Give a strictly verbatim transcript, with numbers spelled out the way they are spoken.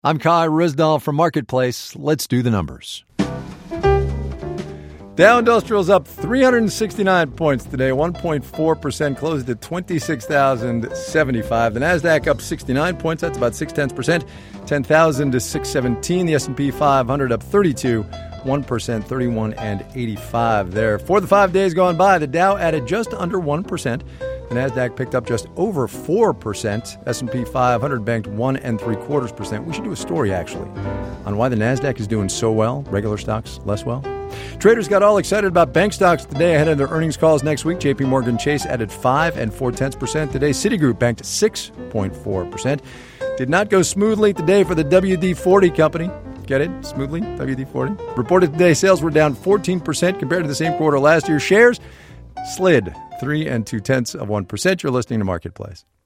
I'm Kai Rizdal from Marketplace. Let's do the numbers. Dow Industrial's up three hundred sixty-nine points today, one point four percent, closed at twenty-six thousand seventy-five. The Nasdaq up sixty-nine points, that's about six tenths percent, ten thousand six hundred seventeen. The S and P five hundred up thirty-two, one percent, thirty-one and eighty-five there. For the five days gone by, the Dow added just under one percent. The Nasdaq picked up just over four percent. S and P five hundred banked one and three quarters percent. We should do a story, actually, on why the Nasdaq is doing so well, regular stocks less well. Traders got all excited about bank stocks today ahead of their earnings calls next week. J P Morgan Chase added five and four tenths percent today. Citigroup banked six point four percent. Did not go smoothly today for the W D forty company. Get it? Smoothly? W D forty. Reported today, sales were down fourteen percent compared to the same quarter last year. Shares slid three and two tenths of one percent. You're listening to Marketplace.